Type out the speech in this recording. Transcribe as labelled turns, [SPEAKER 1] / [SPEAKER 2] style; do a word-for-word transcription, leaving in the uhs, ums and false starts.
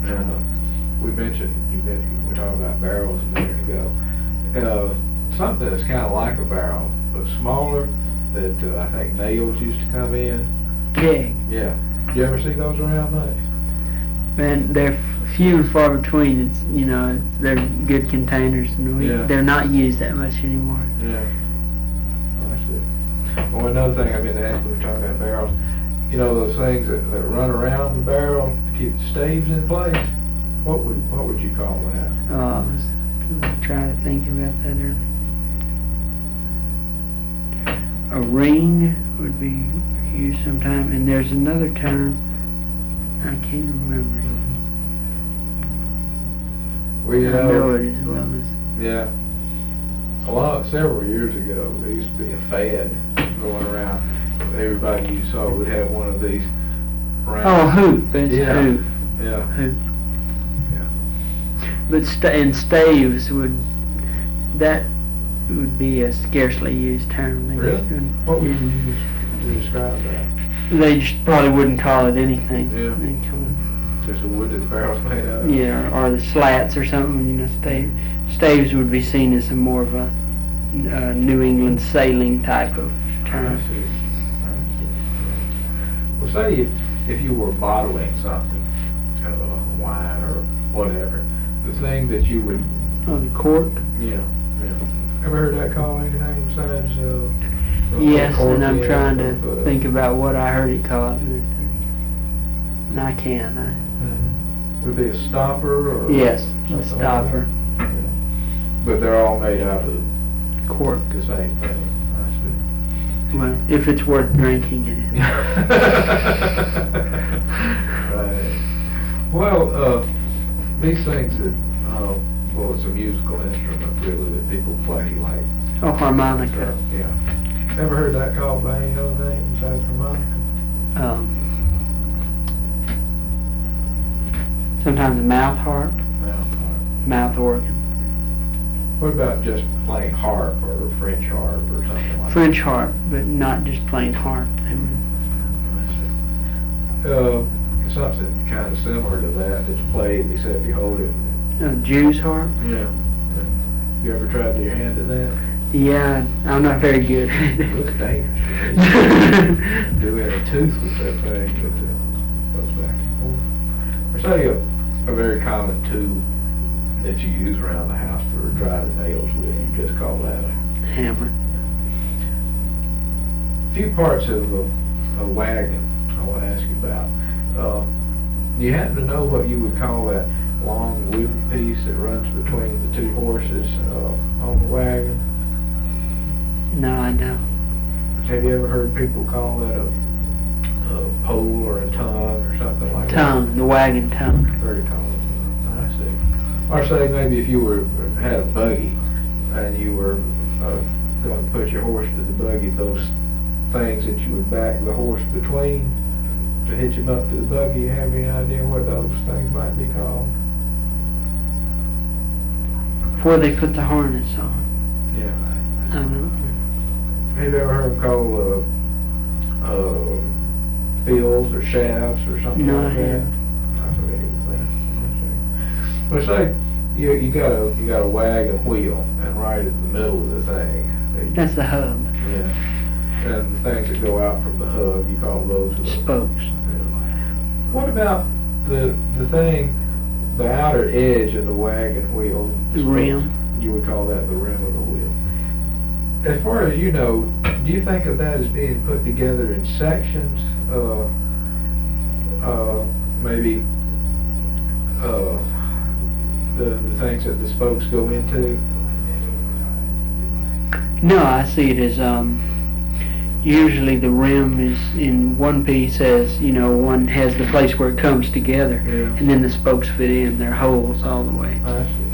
[SPEAKER 1] Uh, we mentioned, you mentioned, we were talking about barrels a minute ago. Uh, something that's kind of like a barrel, but smaller, that uh, I think nails used to come in.
[SPEAKER 2] Keg.
[SPEAKER 1] Yeah. Did you ever see those around much?
[SPEAKER 2] Man, they're f- few and far between. It's, you know, it's, they're good containers, and we,
[SPEAKER 1] Yeah.
[SPEAKER 2] they're not used that much anymore.
[SPEAKER 1] Yeah. I see. Well, another thing I've been asking, we were talking about barrels, you know, those things that, that run around the barrel to keep the staves in place? What would, what would you call that?
[SPEAKER 2] Uh, I was trying to think about that earlier. A ring would be used sometime, and there's another term, I can't remember.
[SPEAKER 1] Well, you
[SPEAKER 2] I
[SPEAKER 1] know,
[SPEAKER 2] know it as well as.
[SPEAKER 1] yeah. A lot, several years ago, there used to be a fad going around. Everybody you saw would have one of these round.
[SPEAKER 2] Oh, hoop, it's
[SPEAKER 1] Yeah.
[SPEAKER 2] hoop.
[SPEAKER 1] Yeah.
[SPEAKER 2] Hoop.
[SPEAKER 1] Yeah.
[SPEAKER 2] But sta and staves would, that would be a scarcely used term. They
[SPEAKER 1] Really?
[SPEAKER 2] just wouldn't-
[SPEAKER 1] What would
[SPEAKER 2] yeah.
[SPEAKER 1] you use to describe that?
[SPEAKER 2] They just probably wouldn't call it anything.
[SPEAKER 1] Yeah.
[SPEAKER 2] They'd call
[SPEAKER 1] Just a wood that the barrel's made out of?
[SPEAKER 2] it- Yeah, or, or the slats or something, you know, stave, staves would be seen as a more of a uh, New England sailing type of
[SPEAKER 1] I
[SPEAKER 2] term.
[SPEAKER 1] see. I see. Well, say if, if you were bottling something, kind of a wine or whatever, the thing that you would,
[SPEAKER 2] Oh, the cork?
[SPEAKER 1] yeah, yeah. Ever heard that called anything besides, uh? a
[SPEAKER 2] Yes, and I'm
[SPEAKER 1] cork
[SPEAKER 2] trying
[SPEAKER 1] in,
[SPEAKER 2] to
[SPEAKER 1] uh,
[SPEAKER 2] think about what I heard it called. And I can't. I,
[SPEAKER 1] Mhm. Would it be a stopper or?
[SPEAKER 2] yes,
[SPEAKER 1] something
[SPEAKER 2] a
[SPEAKER 1] like
[SPEAKER 2] stopper,
[SPEAKER 1] that? Yeah. But they're all made out of
[SPEAKER 2] cork.
[SPEAKER 1] the same thing, I see.
[SPEAKER 2] Well, if it's worth drinking it is.
[SPEAKER 1] Right. Well, uh, these things that, uh, well, it's a musical instrument really that people play like.
[SPEAKER 2] Oh, harmonica.
[SPEAKER 1] Uh, yeah. Ever heard that called by any other name besides harmonica?
[SPEAKER 2] Um, sometimes a mouth harp,
[SPEAKER 1] Mouth harp.
[SPEAKER 2] mouth organ.
[SPEAKER 1] What about just plain harp or French harp or something like
[SPEAKER 2] French harp, but not just plain harp. They were-
[SPEAKER 1] that? Uh, something kind of similar to that that's played except you hold it.
[SPEAKER 2] Uh, Jew's harp.
[SPEAKER 1] Yeah. You ever tried to your hand at that?
[SPEAKER 2] Yeah, I'm not very good.
[SPEAKER 1] It looks dangerous. Do we have a tooth with that thing that uh, goes back and forth? Or say a, a very common tool that you use around the house for driving nails with, you just call that a
[SPEAKER 2] Hammer.
[SPEAKER 1] few parts of a, a wagon I want to ask you about. Uh, do you happen to know what you would call that long wooden piece that runs between the two horses uh, on the wagon?
[SPEAKER 2] No, I don't.
[SPEAKER 1] Have you ever heard people call that a, a pole or a tongue or something like that?
[SPEAKER 2] Tongue, the wagon tongue.
[SPEAKER 1] Very common. I see. Or say maybe if you were had a buggy and you were uh, going to put your horse to the buggy, those things that you would back the horse between to hitch him up to the buggy, you have any idea what those things might be called?
[SPEAKER 2] Before they put the harness on.
[SPEAKER 1] Yeah.
[SPEAKER 2] I don't know.
[SPEAKER 1] Have you ever heard them called uh, uh, fields or shafts or something
[SPEAKER 2] No,
[SPEAKER 1] like
[SPEAKER 2] I
[SPEAKER 1] that?
[SPEAKER 2] haven't.
[SPEAKER 1] Not familiar with that. Well, say you you got a you got a wagon wheel, and right in the middle of the thing, they-
[SPEAKER 2] That's the hub.
[SPEAKER 1] yeah, and the things that go out from the hub, you call those the
[SPEAKER 2] Spokes.
[SPEAKER 1] Yeah. What about the the thing, the outer edge of the wagon wheel?
[SPEAKER 2] The rim.
[SPEAKER 1] You would call that the rim of the wheel. As far as you know, do you think of that as being put together in sections? Uh, uh, maybe uh, the, the things that the spokes go into?
[SPEAKER 2] No, I see it as, um, usually the rim is in one piece as, you know, one has the place where it comes together,
[SPEAKER 1] Yeah.
[SPEAKER 2] and then the spokes fit in, they're holes all the way.
[SPEAKER 1] I see.